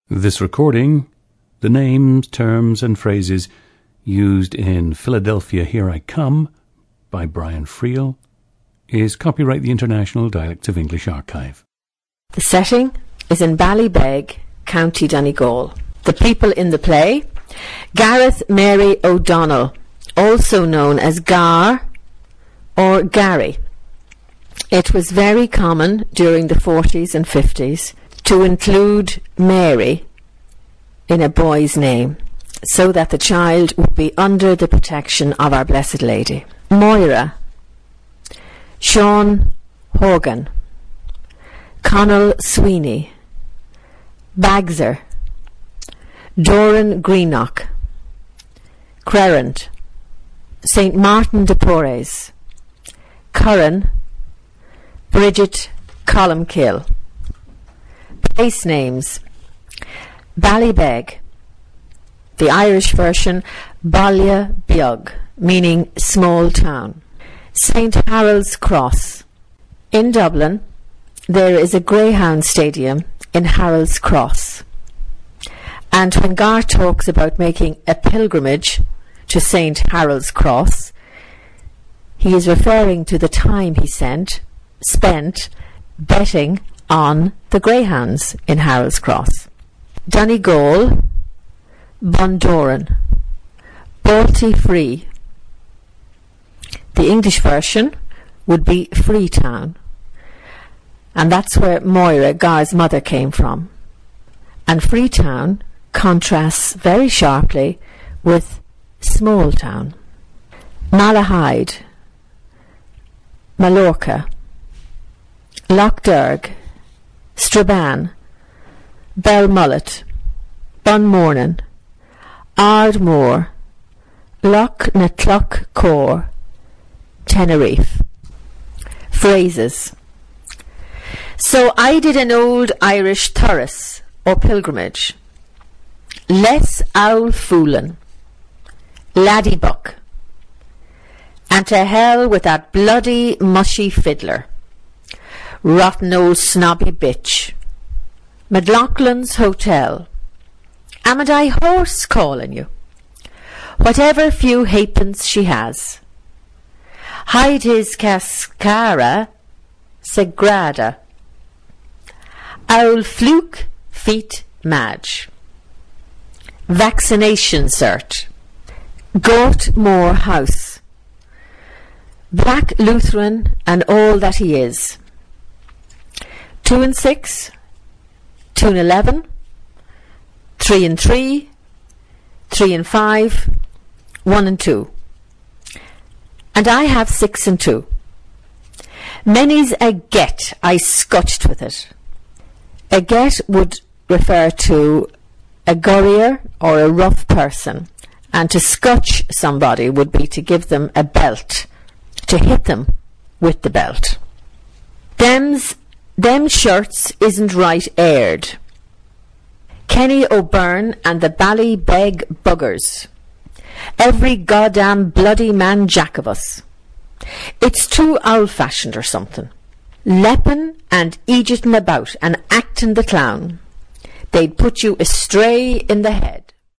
This recording, the names, terms and phrases used in Philadelphia Here I Come by Brian Friel is copyright the International Dialects of English Archive. The setting is in Ballybeg, County Donegal. The people in the play: Gareth Mary O'Donnell, also known as Gar or Gary. It was very common during the 40s and 50s to include Mary in a boy's name, so that the child would be under the protection of Our Blessed Lady. Moira, Sean Horgan, Connell Sweeney, Bagser, Doran Greenock, Crerand, St. Martin de Porres, Curran, Bridget Columkill. Place names: Ballybeg, the Irish version Baile Beag, meaning small town. St. Harold's Cross. In Dublin, there is a greyhound stadium in Harold's Cross. And when Gar talks about making a pilgrimage to St. Harold's Cross, he is referring to the time he spent betting on the greyhounds in Harold's Cross. Donegal, Bundoran, Balti Free. The English version would be Freetown, and that's where Moira, Gar's mother, came from. And Freetown contrasts very sharply with small town. Malahide, Mallorca, Lochderg, Strabane, Belmullet, Bunmornan, Ardmore, Loch na Cloch Cor, Tenerife. Phrases. So I did an old Irish thurus or pilgrimage. Less owl foolin', laddybuck, and to hell with that bloody mushy fiddler. Rotten old snobby bitch. McLaughlin's Hotel. Am I horse calling you? Whatever few halfpence she has. Hide his cascara sagrada. Owl fluke feet madge. Vaccination cert. Gortmore House. Black Lutheran and all that he is. 2 and 6, 2 and 11, 3 and 3, 3 and 5, 1 and 2. And I have 6 and 2. Many's a get I scotched with it. A get would refer to a gurrier or a rough person, and to scotch somebody would be to give them a belt, to hit them with the belt. Them shirts isn't right aired. Kenny O'Byrne and the Ballybeg buggers. Every goddamn bloody man jack of us. It's too old-fashioned or something. Leppin' and ejeting about and acting the clown. They'd put you astray in the head.